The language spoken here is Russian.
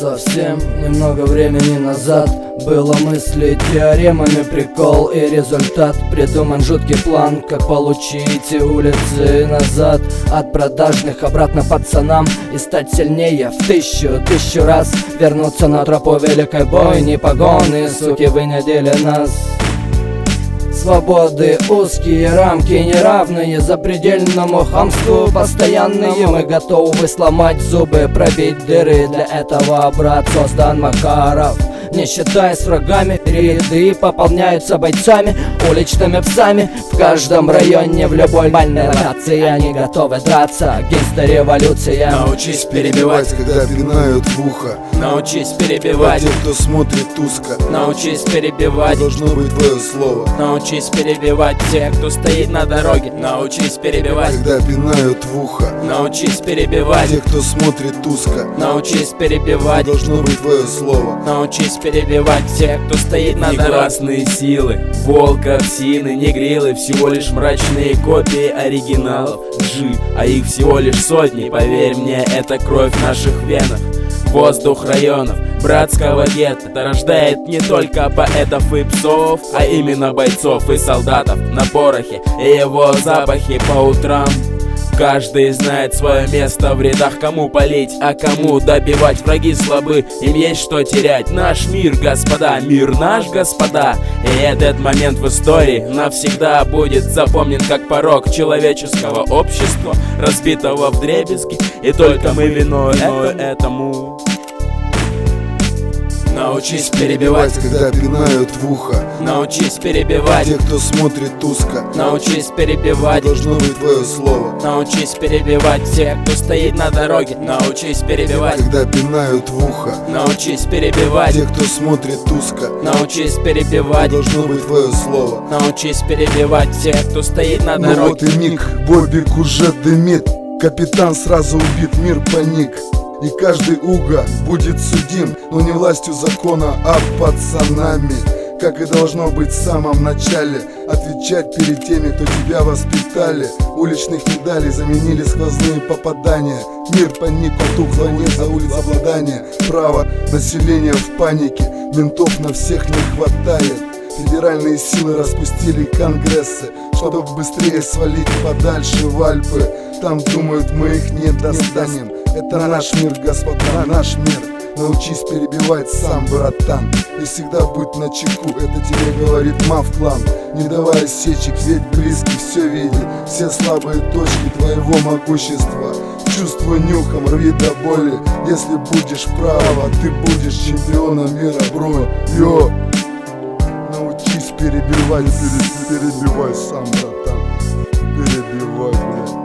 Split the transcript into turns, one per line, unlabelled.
Совсем немного времени назад было мысли теоремами прикол и результат. Придуман жуткий план, как получить улицы назад от продажных обратно пацанам и стать сильнее в тысячу раз. Вернуться на тропу великой бойни, погоны, суки, вынудили нас. Свободы, узкие рамки, неравные запредельному хамству постоянные. Мы готовы сломать зубы, пробить дыры. Для этого, брат, создан Макаров. Не считая с врагами, ряды пополняются бойцами, уличными псами. В каждом районе, в любой бальной локации они готовы драться. Гейнстер-революция.
Научись перебивать,
когда пинают в ухо.
Научись перебивать
Те, кто смотрит узко.
Научись перебивать.
Должно быть твое слово.
Научись перебивать тех, кто стоит на дороге. Научись перебивать,
когда пинают в ухо.
Научись перебивать.
Те, кто смотрит узко.
Научись перебивать.
Должно быть твое слово.
Научись перебивать тех, кто стоит на дороге.
Негласные силы, волка, псины, негрилы, всего лишь мрачные копии оригиналов G, а их всего лишь сотни. Поверь мне, это кровь в наших венах. Воздух районов братского гетто рождает не только поэтов и псов, а именно бойцов и солдатов на порохе и его запахи по утрам. Каждый знает свое место в рядах, кому палить, а кому добивать. Враги слабы, им есть что терять. Наш мир, господа, мир наш, господа. И этот момент в истории навсегда будет запомнен как порок человеческого общества, разбитого вдребезги. И только мы виной этому.
Научись перебивать,
когда пинают в ухо.
Научись перебивать.
Те, кто смотрит узко.
Научись перебивать.
Должно быть твое слово.
Научись перебивать тех, кто стоит на дороге. Научись перебивать,
когда пинают в ухо.
Научись перебивать.
Те, кто смотрит узко.
Научись перебивать.
Должно быть твое слово.
Научись перебивать тех, кто стоит на дороге.
Ну вот и миг, Бобик уже дымит. Капитан сразу убит, мир паник. И каждый уга будет судим, но не властью закона, а пацанами. Как и должно быть в самом начале. Отвечать перед теми, кто тебя воспитали. Уличных медалей заменили сквозные попадания. Мир паник, потухло, нет за улиц обладания. Право населения в панике, ментов на всех не хватает. Федеральные силы распустили конгрессы, чтобы быстрее свалить подальше в Альпы. Там думают, мы их не достанем. Это наш мир, господа, наш мир. Научись перебивать сам, братан. И всегда будь начеку, это тебе говорит Мав-клан. Не давай осечек, ведь близкий все видит. Все слабые точки твоего могущества. Чувство нюхом, рви до боли. Если будешь права, ты будешь чемпионом мира, бро. Йо! Научись перебивать, перебивай сам, братан. Перебивай, блядь.